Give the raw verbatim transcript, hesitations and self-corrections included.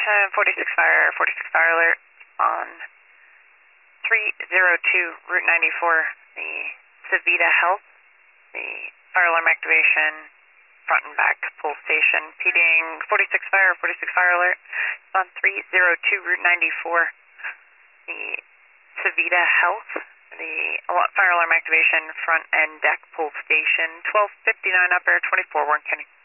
activation, forty-six fire, forty-six fire alert on three oh two Route ninety-four, the Civita Health, the fire alarm activation, front and back pull station, repeating forty-six fire, forty-six fire alert on three oh two Route ninety-four, the Civita Health, the fire alarm activation, front and deck pull station, twelve fifty-nine up air, twenty-four Warren County.